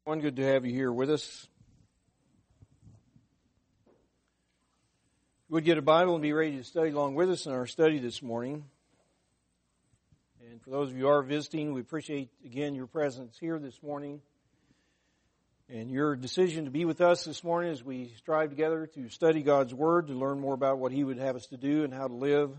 Good to have you here with us. Would get a Bible and be ready to study along with us in our study this morning. And for those of you who are visiting, we appreciate again your presence here this morning and your decision to be with us this morning as we strive together to study God's Word, to learn more about what He would have us to do and how to live.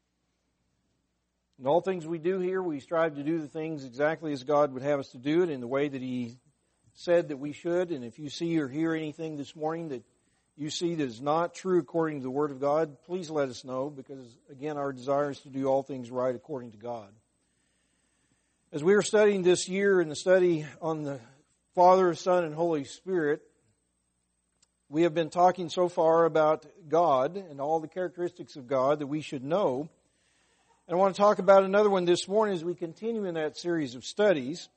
In all things we do here, we strive to do the things exactly as God would have us to do it in the way that He said that we should. And if you see or hear anything this morning that you see that is not true according to the Word of God, please let us know, because again, our desire is to do all things right according to God. As we are studying this year in the study on the Father, Son, and Holy Spirit, we have been talking so far about God and all the characteristics of God that we should know. And I want to talk about another one this morning as we continue in that series of studies.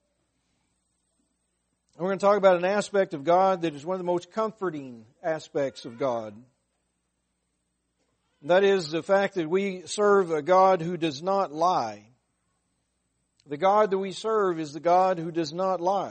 And we're going to talk about an aspect of God that is one of the most comforting aspects of God. And that is the fact that we serve a God who does not lie. The God that we serve is the God who does not lie.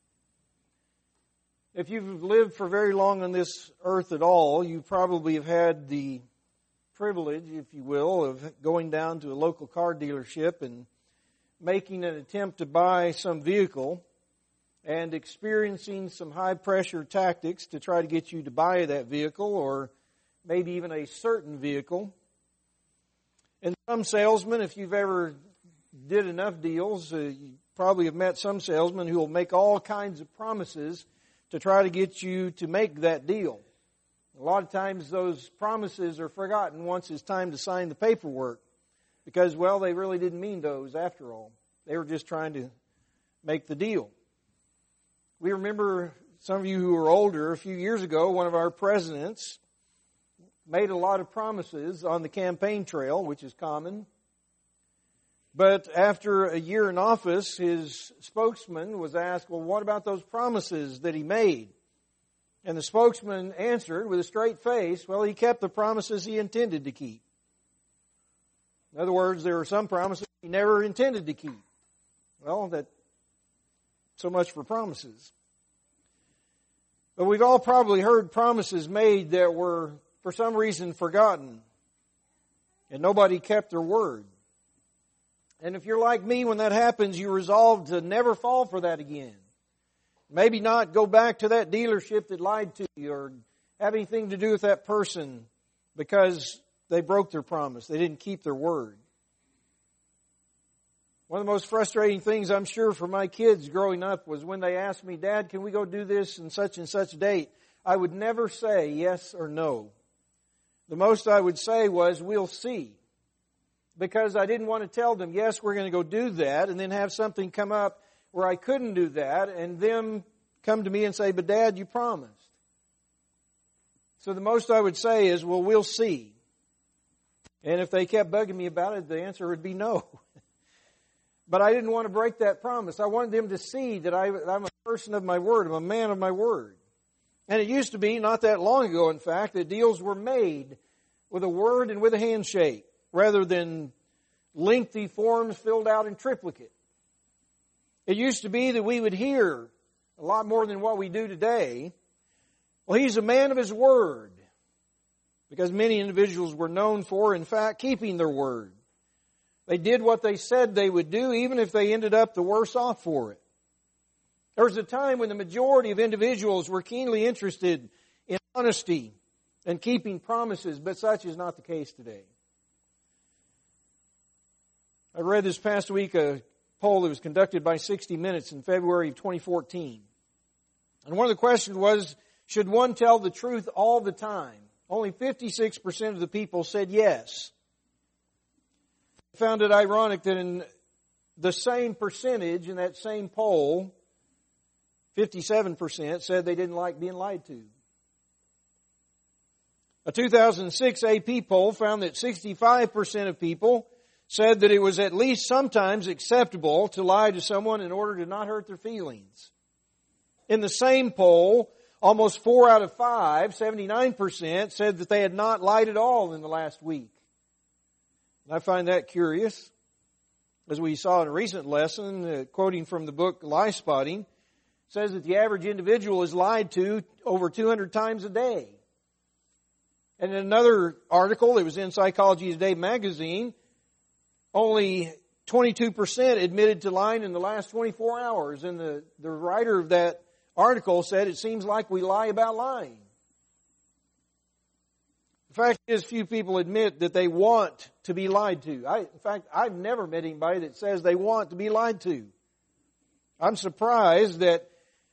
If you've lived for very long on this earth at all, you probably have had the privilege, if you will, of going down to a local car dealership and making an attempt to buy some vehicle and experiencing some high-pressure tactics to try to get you to buy that vehicle, or maybe even a certain vehicle. And some salesmen, if you've ever did enough deals, you probably have met some salesmen who will make all kinds of promises to try to get you to make that deal. A lot of times those promises are forgotten once it's time to sign the paperwork because, well, they really didn't mean those after all. They were just trying to make the deal. We remember, some of you who are older, a few years ago, one of our presidents made a lot of promises on the campaign trail, which is common. But after a year in office, his spokesman was asked, well, what about those promises that he made? And the spokesman answered with a straight face, well, he kept the promises he intended to keep. In other words, there were some promises he never intended to keep. Well, so much for promises. But we've all probably heard promises made that were, for some reason, forgotten. And nobody kept their word. And if you're like me, when that happens, you resolve to never fall for that again. Maybe not go back to that dealership that lied to you or have anything to do with that person because they broke their promise. They didn't keep their word. One of the most frustrating things, I'm sure, for my kids growing up was when they asked me, Dad, can we go do this and such date? I would never say yes or no. The most I would say was, we'll see. Because I didn't want to tell them, yes, we're going to go do that, and then have something come up where I couldn't do that, and them come to me and say, but Dad, you promised. So the most I would say is, well, we'll see. And if they kept bugging me about it, the answer would be no. But I didn't want to break that promise. I wanted them to see that I'm a person of my word. I'm a man of my word. And it used to be, not that long ago, in fact, that deals were made with a word and with a handshake, rather than lengthy forms filled out in triplicate. It used to be that we would hear a lot more than what we do today. Well, he's a man of his word. Because many individuals were known for, in fact, keeping their word. They did what they said they would do, even if they ended up the worse off for it. There was a time when the majority of individuals were keenly interested in honesty and keeping promises, but such is not the case today. I read this past week a poll that was conducted by 60 Minutes in February of 2014. And one of the questions was, should one tell the truth all the time? Only 56% of the people said yes. I found it ironic that in the same percentage in that same poll, 57% said they didn't like being lied to. A 2006 AP poll found that 65% of people said that it was at least sometimes acceptable to lie to someone in order to not hurt their feelings. In the same poll, almost 4 out of 5, 79%, said that they had not lied at all in the last week. And I find that curious. As we saw in a recent lesson, quoting from the book Lie Spotting, says that the average individual is lied to over 200 times a day. And in another article, it was in Psychology Today magazine, only 22% admitted to lying in the last 24 hours. And the writer of that article said, it seems like we lie about lying. The fact is, few people admit that they want to be lied to. In fact, I've never met anybody that says they want to be lied to. I'm surprised that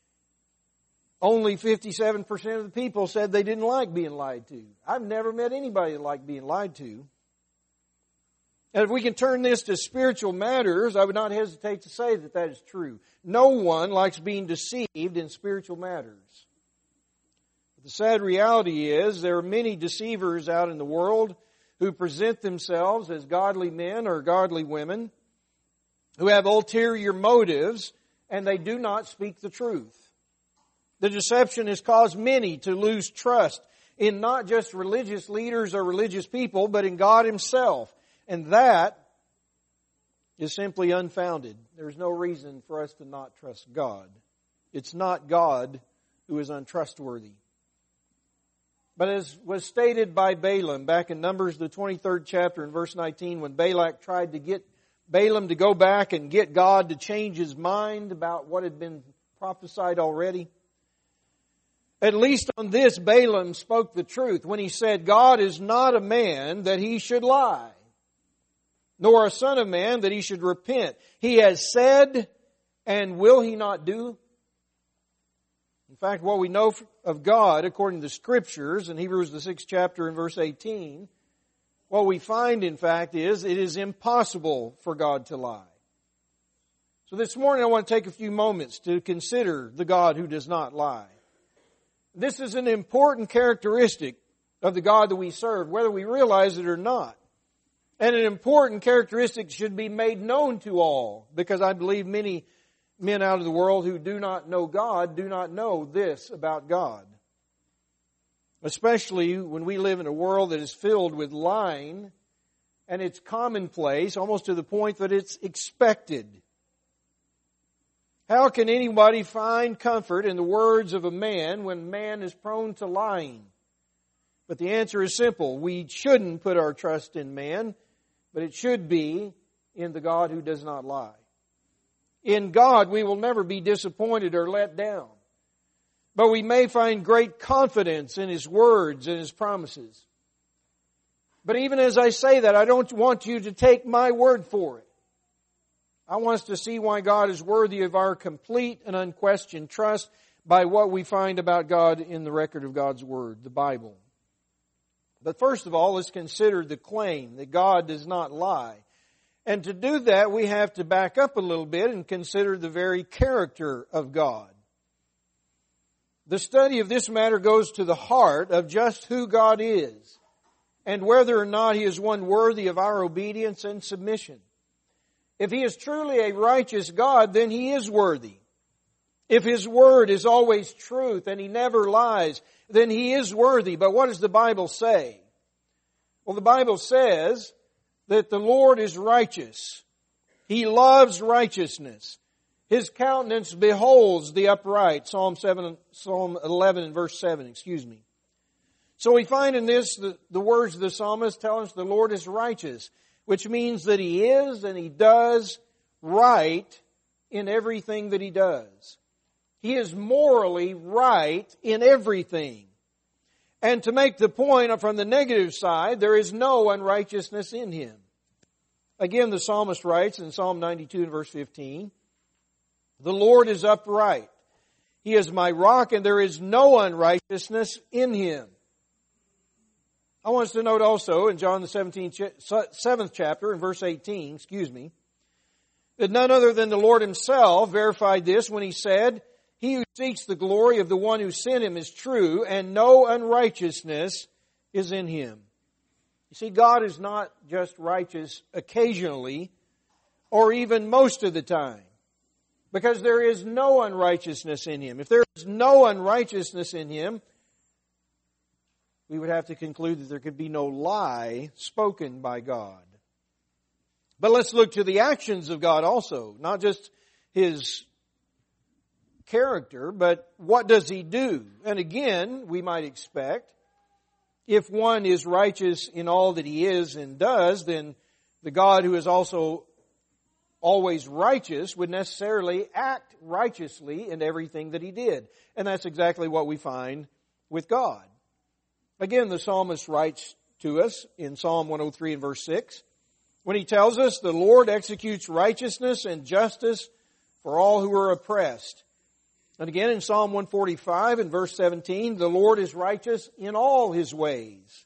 only 57% of the people said they didn't like being lied to. I've never met anybody that liked being lied to. And if we can turn this to spiritual matters, I would not hesitate to say that that is true. No one likes being deceived in spiritual matters. But the sad reality is there are many deceivers out in the world who present themselves as godly men or godly women who have ulterior motives, and they do not speak the truth. The deception has caused many to lose trust in not just religious leaders or religious people, but in God Himself. And that is simply unfounded. There's no reason for us to not trust God. It's not God who is untrustworthy. But as was stated by Balaam back in Numbers, the 23rd chapter in verse 19, when Balak tried to get Balaam to go back and get God to change his mind about what had been prophesied already, at least on this, Balaam spoke the truth when he said, God is not a man that He should lie, nor a son of man that He should repent. He has said, and will He not do? In fact, what we know of God, according to the Scriptures, in Hebrews the 6th chapter and verse 18, what we find, in fact, is it is impossible for God to lie. So this morning I want to take a few moments to consider the God who does not lie. This is an important characteristic of the God that we serve, whether we realize it or not. And an important characteristic should be made known to all, because I believe many men out of the world who do not know God do not know this about God. Especially when we live in a world that is filled with lying, and it's commonplace, almost to the point that it's expected. How can anybody find comfort in the words of a man when man is prone to lying? But the answer is simple. We shouldn't put our trust in man, but it should be in the God who does not lie. In God, we will never be disappointed or let down. But we may find great confidence in His words and His promises. But even as I say that, I don't want you to take my word for it. I want us to see why God is worthy of our complete and unquestioned trust by what we find about God in the record of God's Word, the Bible. But first of all, let's consider the claim that God does not lie. And to do that, we have to back up a little bit and consider the very character of God. The study of this matter goes to the heart of just who God is and whether or not He is one worthy of our obedience and submission. If He is truly a righteous God, then He is worthy. If His word is always truth and He never lies, then He is worthy. But what does the Bible say? Well, the Bible says that the Lord is righteous. He loves righteousness. His countenance beholds the upright. Psalm 11 and verse 7, So we find in this the words of the psalmist tell us the Lord is righteous, which means that He is and He does right in everything that He does. He is morally right in everything. And to make the point from the negative side, there is no unrighteousness in Him. Again, the psalmist writes in Psalm 92 and verse 15, the Lord is upright. He is my rock, and there is no unrighteousness in Him. I want us to note also in John the 7th chapter, in verse 18, that none other than the Lord Himself verified this when He said, He who seeks the glory of the one who sent Him is true, and no unrighteousness is in Him. You see, God is not just righteous occasionally, or even most of the time, because there is no unrighteousness in Him. If there is no unrighteousness in Him, we would have to conclude that there could be no lie spoken by God. But let's look to the actions of God also, not just His character, but what does He do? And again, we might expect, if one is righteous in all that he is and does, then the God who is also always righteous would necessarily act righteously in everything that He did. And that's exactly what we find with God. Again, the psalmist writes to us in Psalm 103 and verse 6, when he tells us, the Lord executes righteousness and justice for all who are oppressed. And again in Psalm 145 and verse 17, the Lord is righteous in all His ways.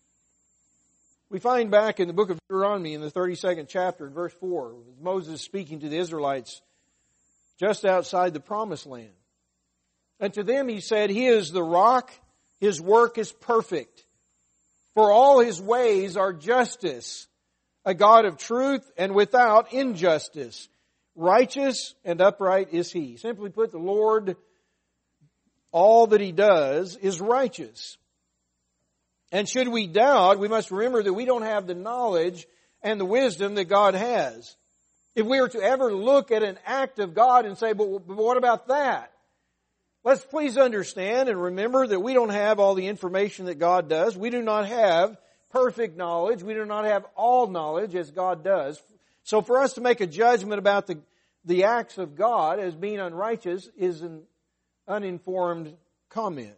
We find back in the book of Deuteronomy in the 32nd chapter in verse 4, Moses speaking to the Israelites just outside the promised land. And to them he said, He is the rock, His work is perfect. For all His ways are justice, a God of truth and without injustice. Righteous and upright is He. Simply put, the Lord, all that He does is righteous. And should we doubt, we must remember that we don't have the knowledge and the wisdom that God has. If we were to ever look at an act of God and say, but what about that? Let's please understand and remember that we don't have all the information that God does. We do not have perfect knowledge. We do not have all knowledge as God does. So for us to make a judgment about the acts of God as being unrighteous is an uninformed comment.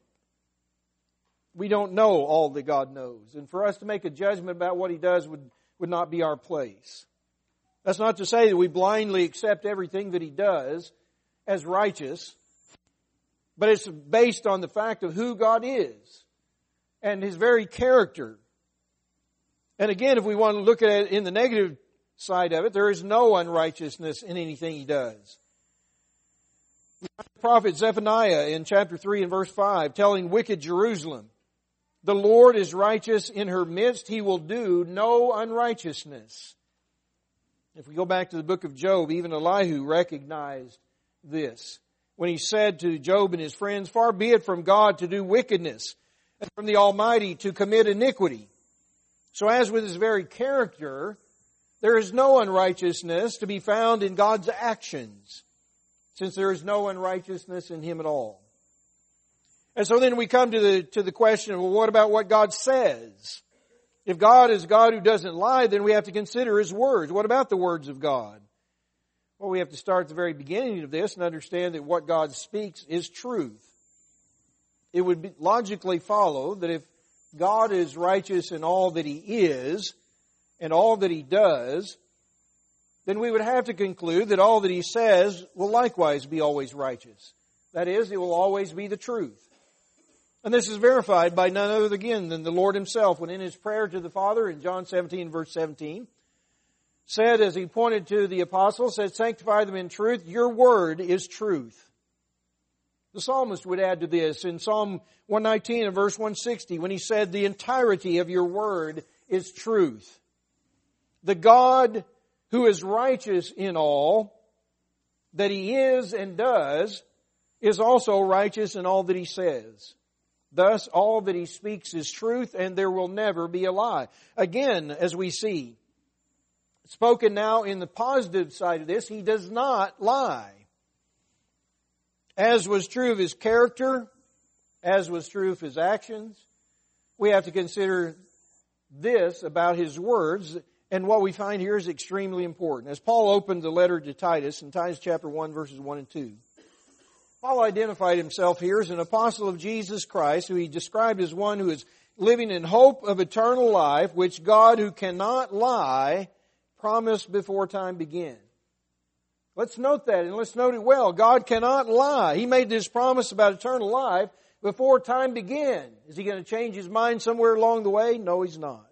We don't know all that God knows. And for us to make a judgment about what He does would not be our place. That's not to say that we blindly accept everything that He does as righteous, but it's based on the fact of who God is and His very character. And again, if we want to look at it in the negative side of it, there is no unrighteousness in anything He does. We have the prophet Zephaniah in chapter 3 and verse 5 telling wicked Jerusalem, the Lord is righteous in her midst. He will do no unrighteousness. If we go back to the book of Job, even Elihu recognized this when he said to Job and his friends, far be it from God to do wickedness and from the Almighty to commit iniquity. So as with His very character, there is no unrighteousness to be found in God's actions, since there is no unrighteousness in Him at all. And so then we come to the question, well, what about what God says? If God is God who doesn't lie, then we have to consider His words. What about the words of God? Well, we have to start at the very beginning of this and understand that what God speaks is truth. It would logically follow that if God is righteous in all that He is and all that He does, then we would have to conclude that all that He says will likewise be always righteous. That is, it will always be the truth. And this is verified by none other again than the Lord Himself when in His prayer to the Father in John 17 verse 17 said, as He pointed to the apostles, said, sanctify them in truth, your word is truth. The psalmist would add to this in Psalm 119 and verse 160 when he said, the entirety of your word is truth. The God who is righteous in all that He is and does is also righteous in all that He says. Thus, all that He speaks is truth, and there will never be a lie. Again, as we see, spoken now in the positive side of this, He does not lie. As was true of His character, as was true of His actions, we have to consider this about His words, and what we find here is extremely important. As Paul opened the letter to Titus in Titus chapter 1 verses 1 and 2, Paul identified himself here as an apostle of Jesus Christ, who he described as one who is living in hope of eternal life, which God, who cannot lie, promised before time began. Let's note that, and let's note it well. God cannot lie. He made this promise about eternal life before time began. Is He going to change His mind somewhere along the way? No, He's not.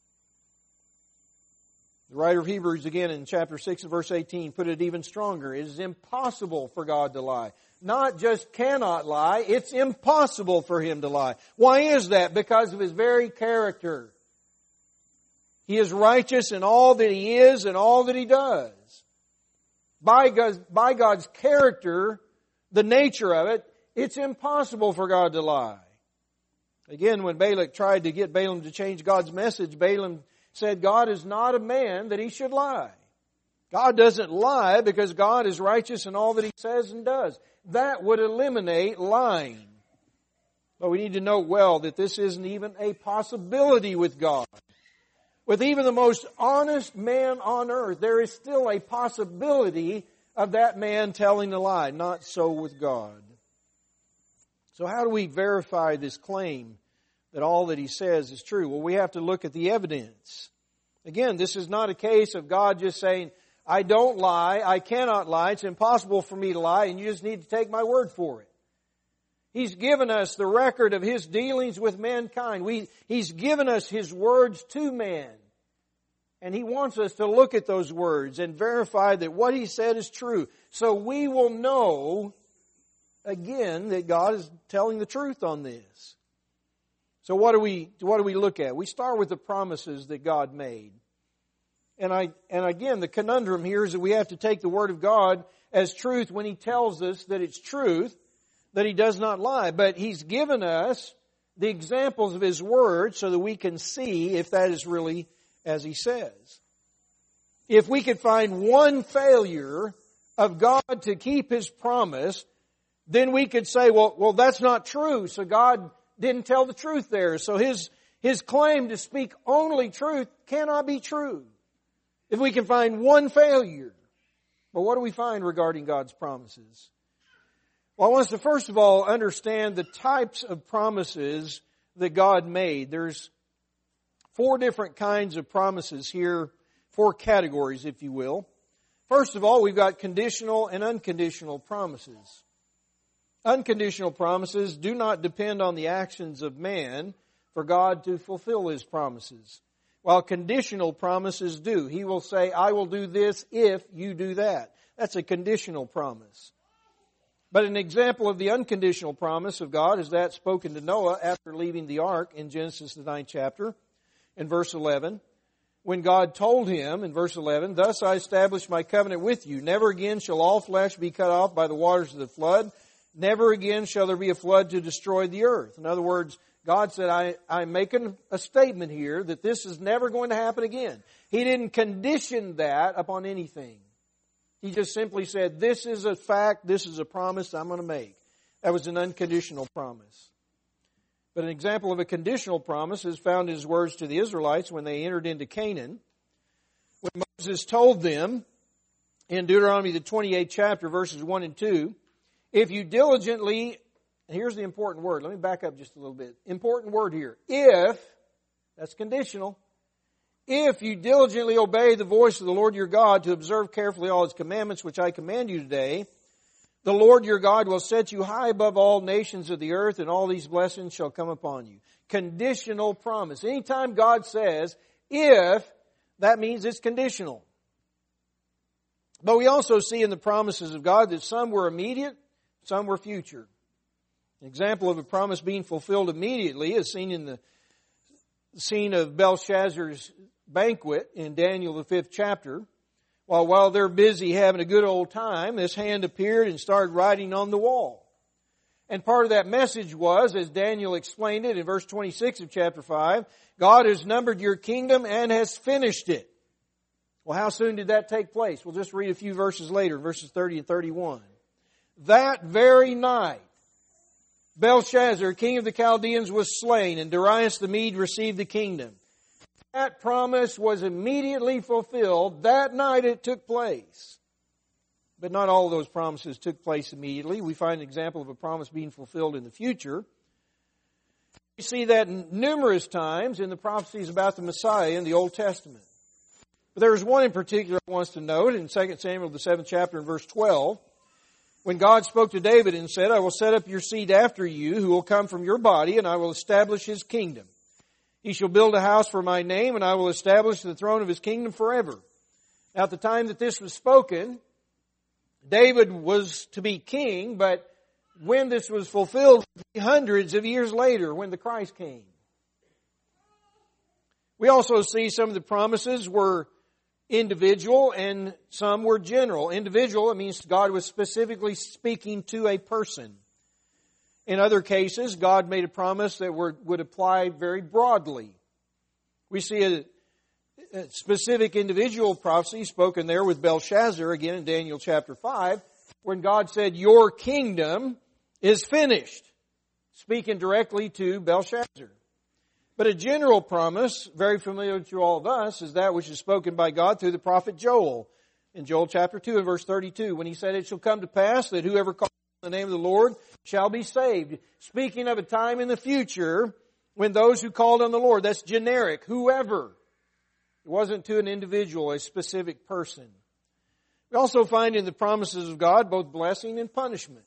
The writer of Hebrews, again in chapter 6 and verse 18, put it even stronger. It is impossible for God to lie. Not just cannot lie, it's impossible for Him to lie. Why is that? Because of His very character. He is righteous in all that He is and all that He does. By God's character, the nature of it, it's impossible for God to lie. Again, when Balak tried to get Balaam to change God's message, Balaam said, God is not a man that He should lie. God doesn't lie because God is righteous in all that He says and does. That would eliminate lying. But we need to note well that this isn't even a possibility with God. With even the most honest man on earth, there is still a possibility of that man telling a lie. Not so with God. So how do we verify this claim that all that He says is true? Well, we have to look at the evidence. Again, this is not a case of God just saying, I don't lie, I cannot lie, it's impossible for me to lie, and you just need to take my word for it. He's given us the record of His dealings with mankind. He's given us His words to man. And He wants us to look at those words and verify that what He said is true. So we will know, again, that God is telling the truth on this. So what do we look at? We start with the promises that God made. And again, the conundrum here is that we have to take the Word of God as truth when He tells us that it's truth, that He does not lie. But He's given us the examples of His Word so that we can see if that is really as He says. If we could find one failure of God to keep His promise, then we could say, well, that's not true. So God didn't tell the truth there. So His claim to speak only truth cannot be true. If we can find one failure. But what do we find regarding God's promises? Well, I want us to first of all understand the types of promises that God made. There's 4 different kinds of promises here, 4 categories, if you will. First of all, we've got conditional and unconditional promises. Unconditional promises do not depend on the actions of man for God to fulfill His promises, while conditional promises do. He will say, I will do this if you do that. That's a conditional promise. But an example of the unconditional promise of God is that spoken to Noah after leaving the ark in Genesis the 9th chapter, in verse 11. When God told him, in verse 11, Thus I establish my covenant with you. Never again shall all flesh be cut off by the waters of the flood. Never again shall there be a flood to destroy the earth. In other words, God said, I'm making a statement here that this is never going to happen again. He didn't condition that upon anything. He just simply said, this is a fact, this is a promise I'm going to make. That was an unconditional promise. But an example of a conditional promise is found in His words to the Israelites when they entered into Canaan. When Moses told them in Deuteronomy the 28th chapter, verses 1 and 2, if you diligently, and here's the important word. Let me back up just a little bit. Important word here. If, that's conditional. If you diligently obey the voice of the Lord your God to observe carefully all His commandments, which I command you today, the Lord your God will set you high above all nations of the earth, and all these blessings shall come upon you. Conditional promise. Anytime God says, if, that means it's conditional. But we also see in the promises of God that some were immediate, some were future. An example of a promise being fulfilled immediately is seen in the scene of Belshazzar's banquet in Daniel the 5th chapter. While they're busy having a good old time, this hand appeared and started writing on the wall. And part of that message was, as Daniel explained it in verse 26 of chapter 5, God has numbered your kingdom and has finished it. Well, how soon did that take place? We'll just read a few verses later, verses 30 and 31. That very night, Belshazzar, king of the Chaldeans, was slain, and Darius the Mede received the kingdom. That promise was immediately fulfilled. That night it took place. But not all of those promises took place immediately. We find an example of a promise being fulfilled in the future. We see that numerous times in the prophecies about the Messiah in the Old Testament. But there's one in particular I want us to note in 2 Samuel the 7th chapter and verse 12. When God spoke to David and said, I will set up your seed after you, who will come from your body, and I will establish his kingdom. He shall build a house for my name, and I will establish the throne of his kingdom forever. Now, at the time that this was spoken, David was to be king, but when this was fulfilled, hundreds of years later, when the Christ came. We also see some of the promises were individual and some were general. Individual, it means God was specifically speaking to a person. In other cases, God made a promise that would apply very broadly. We see specific individual prophecy spoken there with Belshazzar, again in Daniel chapter 5, when God said, "Your kingdom is finished," speaking directly to Belshazzar. But a general promise, very familiar to all of us, is that which is spoken by God through the prophet Joel. In Joel chapter 2 and verse 32, when he said, "It shall come to pass that whoever calls on the name of the Lord shall be saved." Speaking of a time in the future when those who called on the Lord, that's generic, whoever. It wasn't to an individual, a specific person. We also find in the promises of God both blessing and punishment.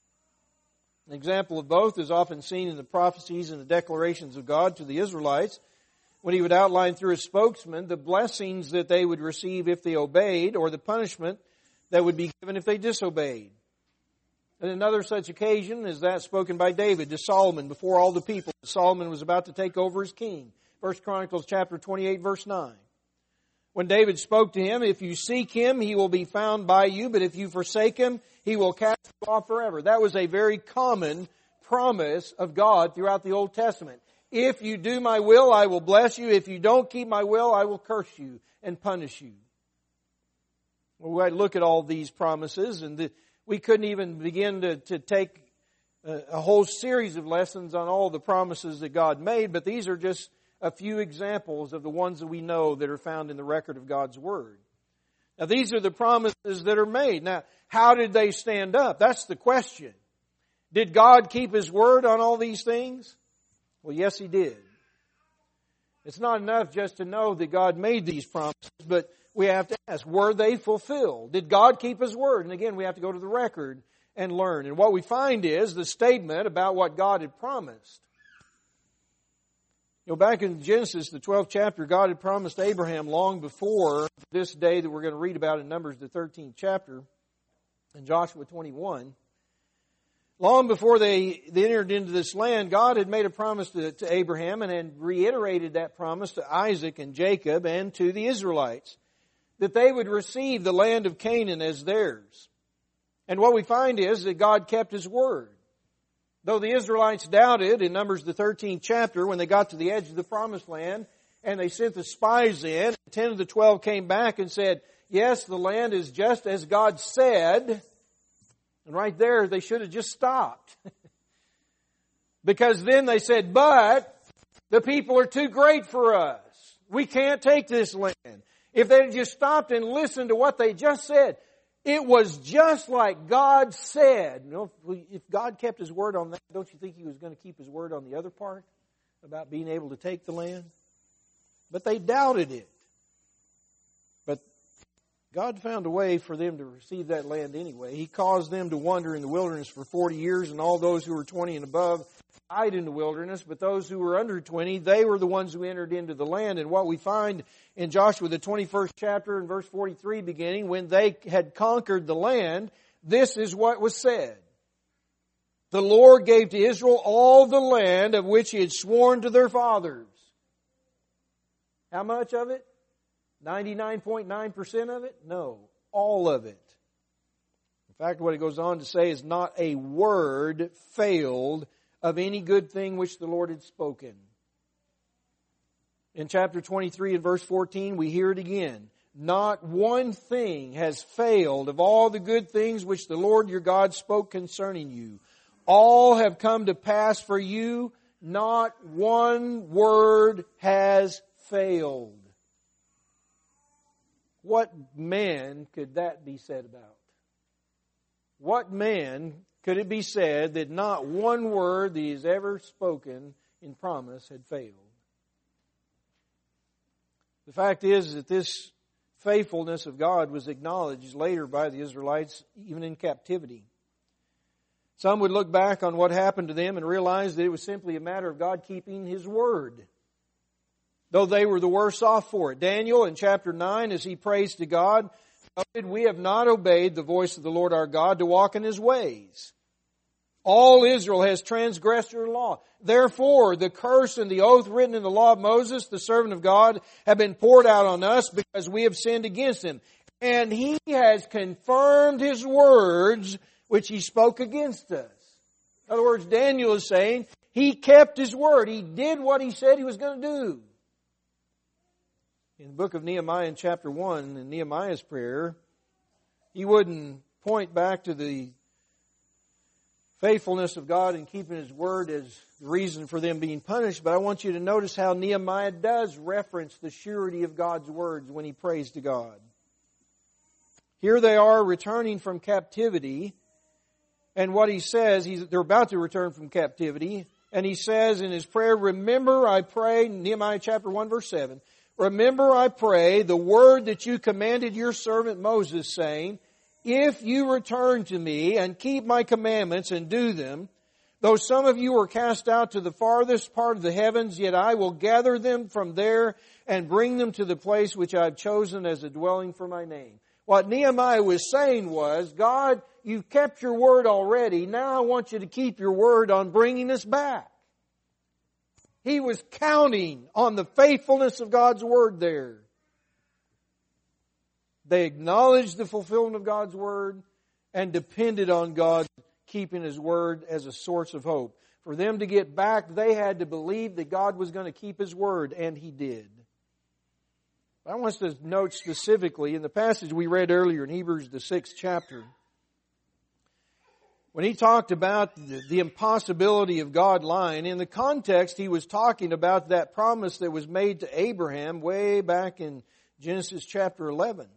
An example of both is often seen in the prophecies and the declarations of God to the Israelites, when He would outline through His spokesman the blessings that they would receive if they obeyed, or the punishment that would be given if they disobeyed. And another such occasion is that spoken by David to Solomon before all the people. Solomon was about to take over as king. 1 Chronicles chapter 28 verse 9. When David spoke to him, "If you seek Him, He will be found by you, but if you forsake Him, He will cast you off forever." That was a very common promise of God throughout the Old Testament. If you do my will, I will bless you. If you don't keep my will, I will curse you and punish you. Well, we look at all these promises, and we couldn't even begin to take a whole series of lessons on all the promises that God made, but these are just a few examples of the ones that we know that are found in the record of God's Word. Now, these are the promises that are made. Now, how did they stand up? That's the question. Did God keep His word on all these things? Well, yes, He did. It's not enough just to know that God made these promises, but we have to ask, were they fulfilled? Did God keep His word? And again, we have to go to the record and learn. And what we find is the statement about what God had promised. You know, back in Genesis, the 12th chapter, God had promised Abraham long before this day that we're going to read about in Numbers, the 13th chapter, and Joshua 21. Long before they entered into this land, God had made a promise to Abraham and had reiterated that promise to Isaac and Jacob and to the Israelites, that they would receive the land of Canaan as theirs. And what we find is that God kept His word. Though the Israelites doubted in Numbers the 13th chapter when they got to the edge of the promised land and they sent the spies in, 10 of the 12 came back and said, "Yes, the land is just as God said." And right there, they should have just stopped. Because then they said, "But the people are too great for us. We can't take this land." If they had just stopped and listened to what they just said, it was just like God said. You know, if God kept His word on that, don't you think He was going to keep His word on the other part about being able to take the land? But they doubted it. But God found a way for them to receive that land anyway. He caused them to wander in the wilderness for 40 years, and all those who were 20 and above died in the wilderness, but those who were under 20, they were the ones who entered into the land. And what we find in Joshua, the 21st chapter and verse 43 beginning, when they had conquered the land, this is what was said. "The Lord gave to Israel all the land of which He had sworn to their fathers." How much of it? 99.9% of it? No, all of it. In fact, what it goes on to say is not a word failed of any good thing which the Lord had spoken. In chapter 23 and verse 14, we hear it again. "Not one thing has failed of all the good things which the Lord your God spoke concerning you. All have come to pass for you. Not one word has failed." What man could that be said about? What man could it be said that not one word that He has ever spoken in promise had failed? The fact is that this faithfulness of God was acknowledged later by the Israelites, even in captivity. Some would look back on what happened to them and realize that it was simply a matter of God keeping His word, though they were the worse off for it. Daniel in chapter 9, as he prays to God, "We have not obeyed the voice of the Lord our God to walk in His ways. All Israel has transgressed your law. Therefore, the curse and the oath written in the law of Moses, the servant of God, have been poured out on us because we have sinned against Him. And He has confirmed His words which He spoke against us." In other words, Daniel is saying He kept His word. He did what He said He was going to do. In the book of Nehemiah in chapter 1, in Nehemiah's prayer, he wouldn't point back to the faithfulness of God and keeping His word as the reason for them being punished, but I want you to notice how Nehemiah does reference the surety of God's words when he prays to God. Here they are returning from captivity, and what he says, they're about to return from captivity, and he says in his prayer, remember, I pray, Nehemiah chapter 1 verse 7, remember, I pray, the word that you commanded your servant Moses, saying, if you return to me and keep my commandments and do them, though some of you were cast out to the farthest part of the heavens, yet I will gather them from there and bring them to the place which I have chosen as a dwelling for my name. What Nehemiah was saying was, God, you've kept your word already. Now I want you to keep your word on bringing us back. He was counting on the faithfulness of God's word there. They acknowledged the fulfillment of God's word and depended on God keeping His word as a source of hope. For them to get back, they had to believe that God was going to keep His word, and He did. I want us to note specifically in the passage we read earlier in Hebrews, the 6th chapter, when he talked about the impossibility of God lying, in the context he was talking about that promise that was made to Abraham way back in Genesis chapter 11.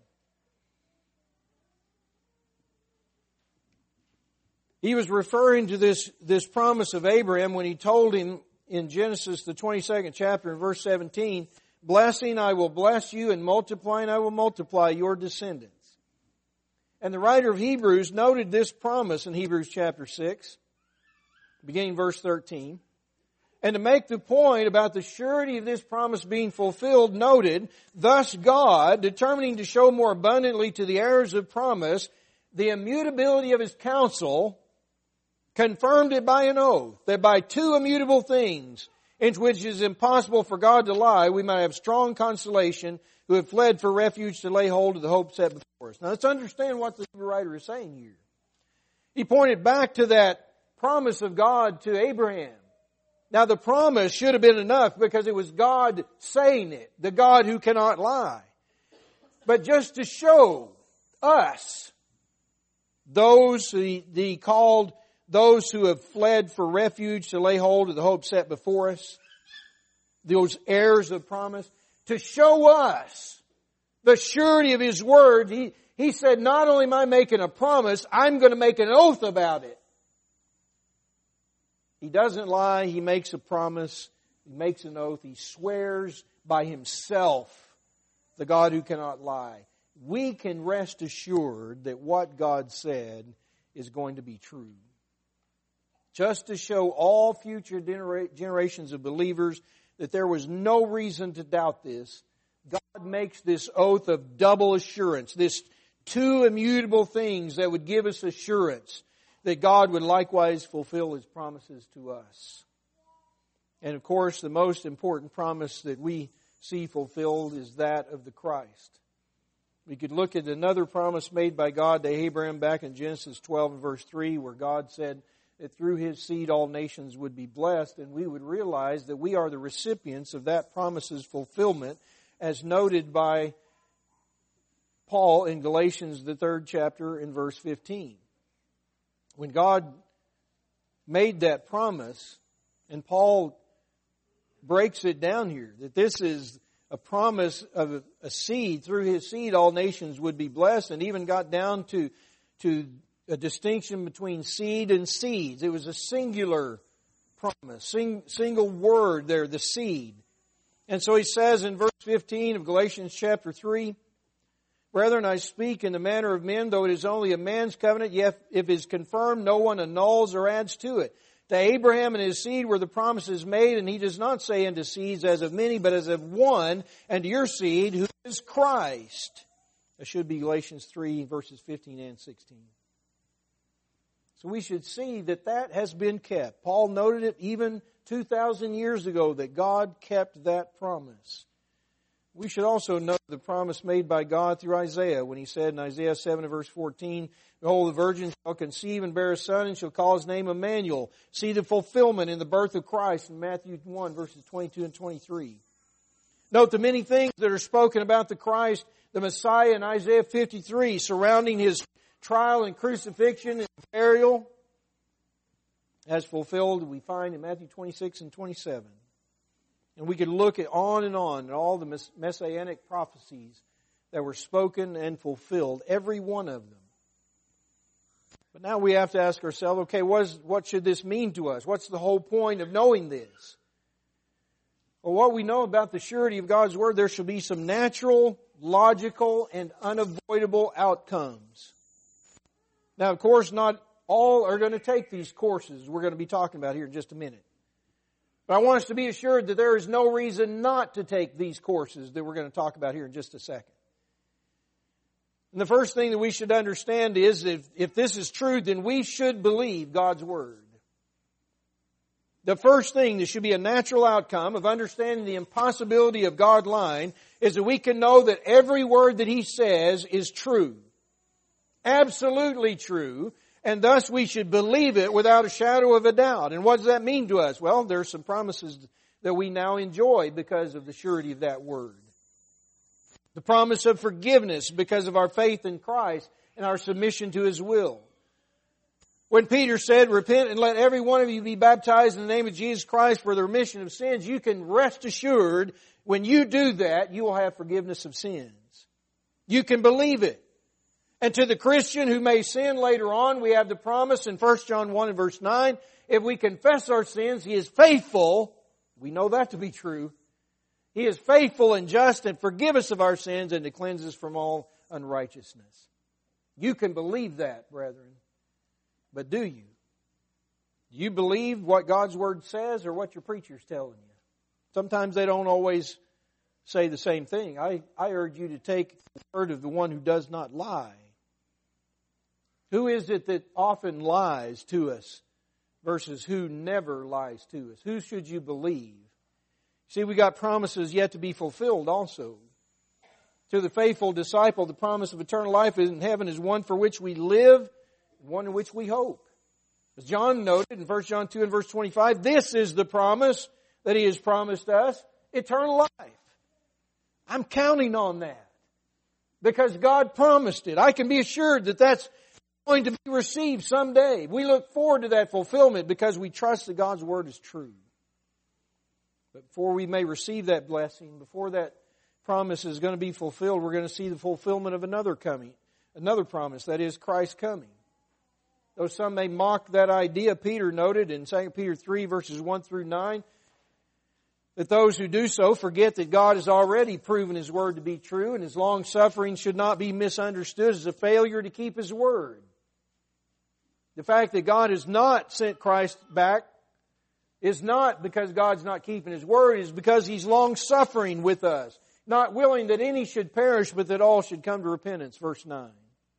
He was referring to this promise of Abraham when he told him in Genesis, the 22nd chapter, in verse 17, blessing I will bless you, and multiplying I will multiply your descendants. And the writer of Hebrews noted this promise in Hebrews chapter 6, beginning verse 13. And to make the point about the surety of this promise being fulfilled, noted, thus God, determining to show more abundantly to the heirs of promise the immutability of His counsel, confirmed it by an oath, that by two immutable things, in which it is impossible for God to lie, we might have strong consolation, who have fled for refuge to lay hold of the hope set before us. Now let's understand what the writer is saying here. He pointed back to that promise of God to Abraham. Now the promise should have been enough because it was God saying it, the God who cannot lie. But just to show us, those he called those who have fled for refuge to lay hold of the hope set before us, those heirs of promise, to show us the surety of His word. He said, not only am I making a promise, I'm going to make an oath about it. He doesn't lie. He makes a promise. He makes an oath. He swears by Himself, the God who cannot lie. We can rest assured that what God said is going to be true. Just to show all future generations of believers that there was no reason to doubt this, God makes this oath of double assurance, this two immutable things that would give us assurance that God would likewise fulfill His promises to us. And of course, the most important promise that we see fulfilled is that of the Christ. We could look at another promise made by God to Abraham back in Genesis 12 and verse 3, where God said that through his seed all nations would be blessed, and we would realize that we are the recipients of that promise's fulfillment, as noted by Paul in Galatians, the 3rd chapter, in verse 15. When God made that promise, and Paul breaks it down here, that this is a promise of a seed, through his seed all nations would be blessed, and even got down to a distinction between seed and seeds. It was a singular promise, single word there, the seed. And so he says in verse 15 of Galatians chapter 3, Brethren, I speak in the manner of men, though it is only a man's covenant, yet if it is confirmed, no one annuls or adds to it. To Abraham and his seed were the promises made, and he does not say unto seeds as of many, but as of one, and to your seed, who is Christ. That should be Galatians 3, verses 15 and 16. So we should see that that has been kept. Paul noted it even 2,000 years ago, that God kept that promise. We should also note the promise made by God through Isaiah when he said in Isaiah 7 and verse 14, Behold, the virgin shall conceive and bear a son, and shall call his name Emmanuel. See the fulfillment in the birth of Christ in Matthew 1 verses 22 and 23. Note the many things that are spoken about the Christ, the Messiah in Isaiah 53, surrounding His trial and crucifixion and burial, as fulfilled, we find in Matthew 26 and 27. And we could look at on and all the messianic prophecies that were spoken and fulfilled, every one of them. But now we have to ask ourselves, okay, what should this mean to us? What's the whole point of knowing this? Well, what we know about the surety of God's Word, there shall be some natural, logical, and unavoidable outcomes. Now, of course, not all are going to take these courses we're going to be talking about here in just a minute. But I want us to be assured that there is no reason not to take these courses that we're going to talk about here in just a second. And the first thing that we should understand is if this is true, then we should believe God's Word. The first thing that should be a natural outcome of understanding the impossibility of God lying is that we can know that every word that He says is true. Absolutely true. And thus we should believe it without a shadow of a doubt. And what does that mean to us? Well, there are some promises that we now enjoy because of the surety of that Word. The promise of forgiveness because of our faith in Christ and our submission to His will. When Peter said, repent and let every one of you be baptized in the name of Jesus Christ for the remission of sins, you can rest assured when you do that, you will have forgiveness of sins. You can believe it. And to the Christian who may sin later on, we have the promise in 1 John 1 and verse 9, if we confess our sins, He is faithful. We know that to be true. He is faithful and just and forgive us of our sins and to cleanse us from all unrighteousness. You can believe that, brethren. But do you? Do you believe what God's Word says or what your preacher's telling you? Sometimes they don't always say the same thing. I urge you to take the word of the one who does not lie. Who is it that often lies to us versus who never lies to us? Who should you believe? See, we got promises yet to be fulfilled also. To the faithful disciple, the promise of eternal life in heaven is one for which we live, one in which we hope. As John noted in 1 John 2 and verse 25, this is the promise that He has promised us, eternal life. I'm counting on that because God promised it. I can be assured that that's going to be received someday. We look forward to that fulfillment because we trust that God's Word is true. But before we may receive that blessing, before that promise is going to be fulfilled, we're going to see the fulfillment of another promise, that is Christ's coming. Though some may mock that idea, Peter noted in 2 Peter 3 verses 1 through 9, that those who do so forget that God has already proven His Word to be true, and His long suffering should not be misunderstood as a failure to keep His Word. The fact that God has not sent Christ back is not because God's not keeping His Word, it is because He's long suffering with us, not willing that any should perish, but that all should come to repentance, verse 9.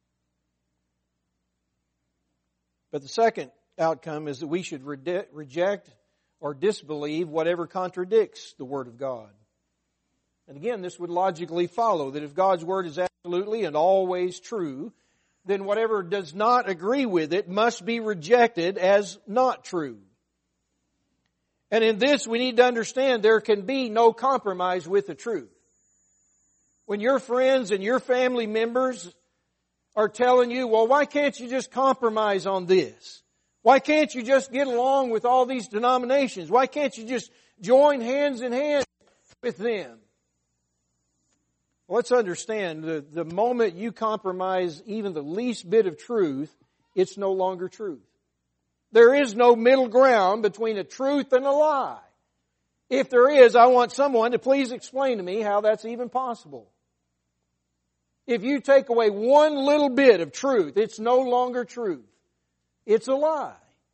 But the second outcome is that we should reject or disbelieve whatever contradicts the Word of God. And again, this would logically follow that if God's Word is absolutely and always true, then whatever does not agree with it must be rejected as not true. And in this we need to understand there can be no compromise with the truth. When your friends and your family members are telling you, well, why can't you just compromise on this? Why can't you just get along with all these denominations? Why can't you just join hands in hand with them? Well, let's understand, the moment you compromise even the least bit of truth, it's no longer truth. There is no middle ground between a truth and a lie. If there is, I want someone to please explain to me how that's even possible. If you take away one little bit of truth, it's no longer truth. It's a lie.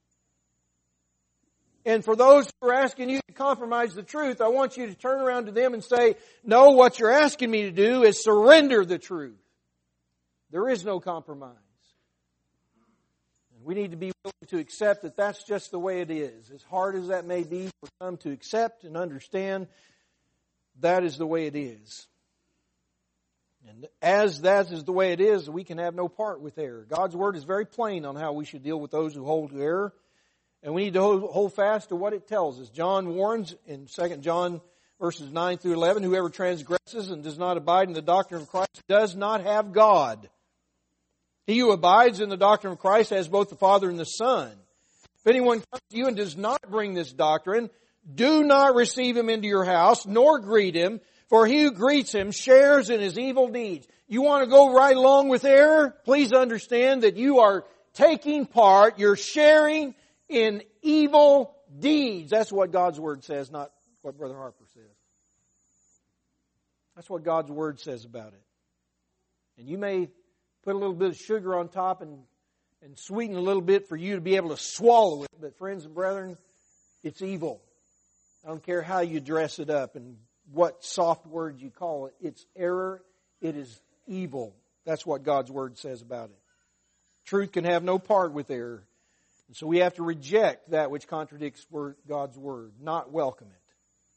And for those who are asking you to compromise the truth, I want you to turn around to them and say, no, what you're asking me to do is surrender the truth. There is no compromise. And we need to be willing to accept that that's just the way it is. As hard as that may be for some to accept and understand, that is the way it is. And as that is the way it is, we can have no part with error. God's Word is very plain on how we should deal with those who hold to error. And we need to hold fast to what it tells us. John warns in 2 John verses 9 through 11, whoever transgresses and does not abide in the doctrine of Christ does not have God. He who abides in the doctrine of Christ has both the Father and the Son. If anyone comes to you and does not bring this doctrine, do not receive him into your house, nor greet him, for he who greets him shares in his evil deeds. You want to go right along with error? Please understand that you are taking part, you're sharing in evil deeds. That's what God's Word says, not what Brother Harper says. That's what God's Word says about it. And you may put a little bit of sugar on top and sweeten a little bit for you to be able to swallow it. But friends and brethren, it's evil. I don't care how you dress it up and what soft word you call it. It's error. It is evil. That's what God's Word says about it. Truth can have no part with error. And so we have to reject that which contradicts God's Word, not welcome it.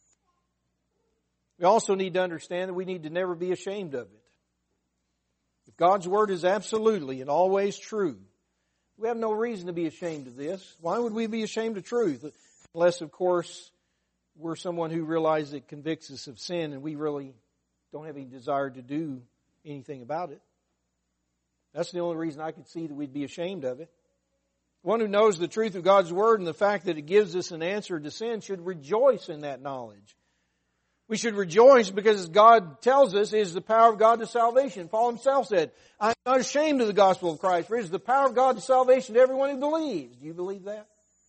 We also need to understand that we need to never be ashamed of it. If God's Word is absolutely and always true, we have no reason to be ashamed of this. Why would we be ashamed of truth? Unless, of course, we're someone who realizes it convicts us of sin and we really don't have any desire to do anything about it. That's the only reason I could see that we'd be ashamed of it. One who knows the truth of God's Word and the fact that it gives us an answer to sin should rejoice in that knowledge. We should rejoice because, as God tells us, it is the power of God to salvation. Paul himself said, I'm not ashamed of the gospel of Christ, for it is the power of God to salvation to everyone who believes. Do you believe that?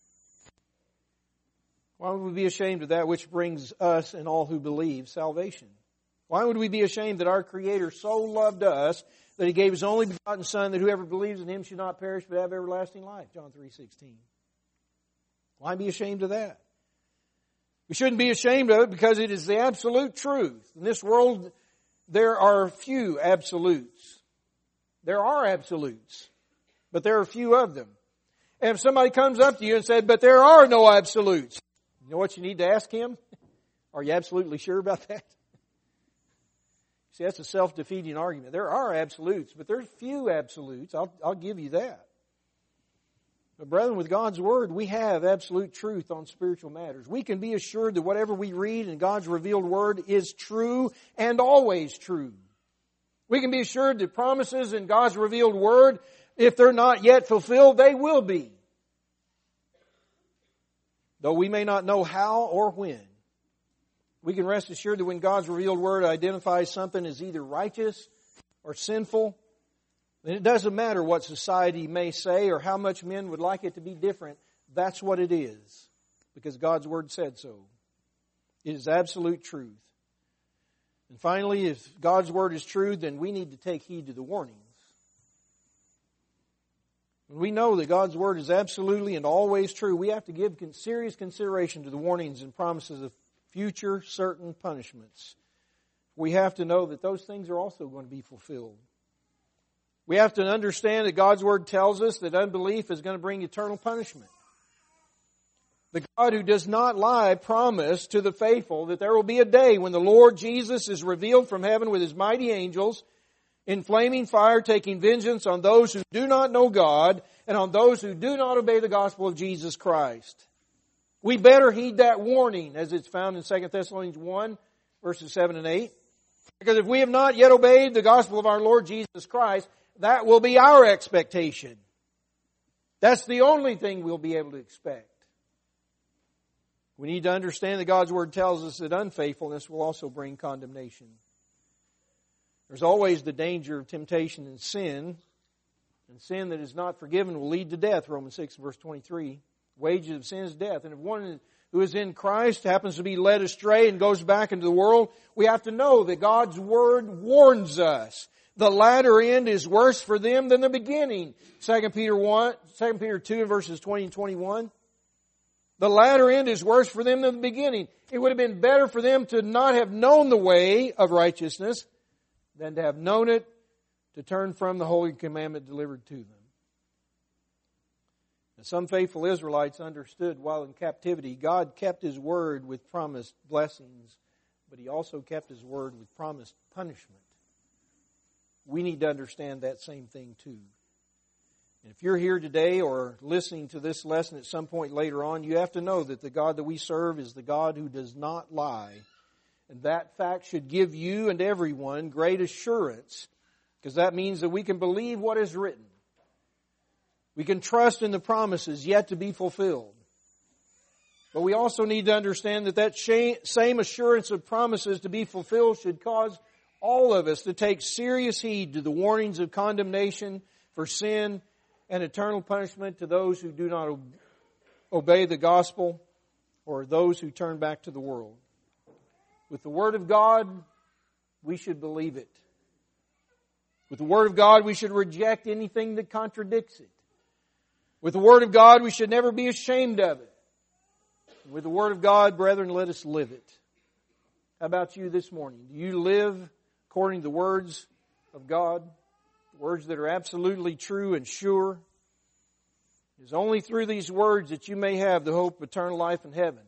Why would we be ashamed of that which brings us and all who believe salvation? Why would we be ashamed that our Creator so loved us that He gave His only begotten Son, that whoever believes in Him should not perish but have everlasting life? John 3:16. Why be ashamed of that? We shouldn't be ashamed of it because it is the absolute truth. In this world, there are few absolutes. There are absolutes, but there are few of them. And if somebody comes up to you and said, but there are no absolutes, you know what you need to ask him? Are you absolutely sure about that? See, that's a self-defeating argument. There are absolutes, but there's few absolutes. I'll give you that. But brethren, with God's Word, we have absolute truth on spiritual matters. We can be assured that whatever we read in God's revealed Word is true and always true. We can be assured that promises in God's revealed Word, if they're not yet fulfilled, they will be. Though we may not know how or when. We can rest assured that when God's revealed Word identifies something as either righteous or sinful, then it doesn't matter what society may say or how much men would like it to be different. That's what it is. Because God's Word said so. It is absolute truth. And finally, if God's Word is true, then we need to take heed to the warnings. When we know that God's Word is absolutely and always true, we have to give serious consideration to the warnings and promises of future certain punishments. We have to know that those things are also going to be fulfilled. We have to understand that God's Word tells us that unbelief is going to bring eternal punishment. The God who does not lie promised to the faithful that there will be a day when the Lord Jesus is revealed from heaven with His mighty angels in flaming fire, taking vengeance on those who do not know God and on those who do not obey the gospel of Jesus Christ. We better heed that warning as it's found in 2 Thessalonians 1, verses 7 and 8. Because if we have not yet obeyed the gospel of our Lord Jesus Christ, that will be our expectation. That's the only thing we'll be able to expect. We need to understand that God's Word tells us that unfaithfulness will also bring condemnation. There's always the danger of temptation and sin. And sin that is not forgiven will lead to death, Romans 6, verse 23. Wages of sin is death. And if one who is in Christ happens to be led astray and goes back into the world, we have to know that God's Word warns us. The latter end is worse for them than the beginning. 2 Peter 2 verses 20 and 21. The latter end is worse for them than the beginning. It would have been better for them to not have known the way of righteousness than to have known it, to turn from the holy commandment delivered to them. And some faithful Israelites understood while in captivity, God kept His word with promised blessings, but He also kept His word with promised punishment. We need to understand that same thing too. And if you're here today or listening to this lesson at some point later on, you have to know that the God that we serve is the God who does not lie. And that fact should give you and everyone great assurance, because that means that we can believe what is written. We can trust in the promises yet to be fulfilled. But we also need to understand that same assurance of promises to be fulfilled should cause all of us to take serious heed to the warnings of condemnation for sin and eternal punishment to those who do not obey the gospel or those who turn back to the world. With the Word of God, we should believe it. With the Word of God, we should reject anything that contradicts it. With the Word of God, we should never be ashamed of it. With the Word of God, brethren, let us live it. How about you this morning? Do you live according to the words of God? Words that are absolutely true and sure. It is only through these words that you may have the hope of eternal life in heaven.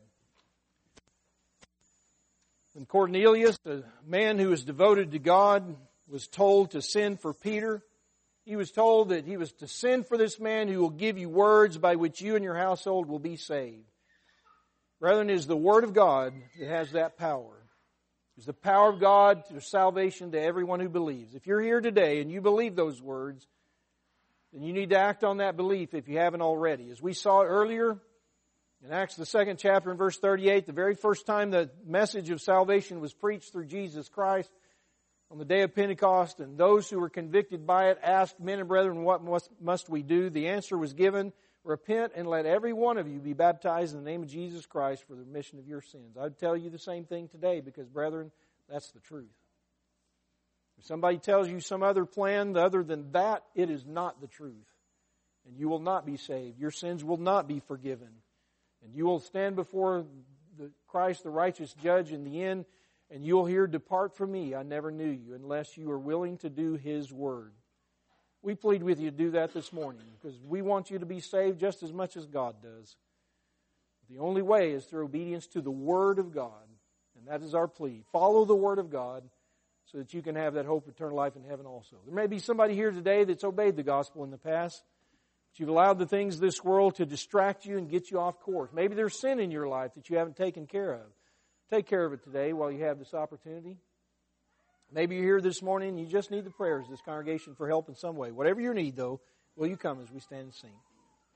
When Cornelius, a man who was devoted to God, was told to send for Peter, he was told that he was to send for this man who will give you words by which you and your household will be saved. Brethren, it is the Word of God that has that power. It's the power of God to salvation to everyone who believes. If you're here today and you believe those words, then you need to act on that belief if you haven't already. As we saw earlier in Acts the 2nd chapter and verse 38, the very first time the message of salvation was preached through Jesus Christ on the day of Pentecost, and those who were convicted by it asked, men and brethren, what must we do? The answer was given, repent and let every one of you be baptized in the name of Jesus Christ for the remission of your sins. I'd tell you the same thing today because, brethren, that's the truth. If somebody tells you some other plan other than that, it is not the truth. And you will not be saved. Your sins will not be forgiven. And you will stand before Christ, the righteous judge, in the end, and you'll hear, depart from me, I never knew you, unless you are willing to do His word. We plead with you to do that this morning because we want you to be saved just as much as God does. The only way is through obedience to the Word of God, and that is our plea. Follow the Word of God so that you can have that hope of eternal life in heaven also. There may be somebody here today that's obeyed the gospel in the past, but you've allowed the things of this world to distract you and get you off course. Maybe there's sin in your life that you haven't taken care of. Take care of it today while you have this opportunity. Maybe you're here this morning and you just need the prayers of this congregation for help in some way. Whatever your need, though, will you come as we stand and sing?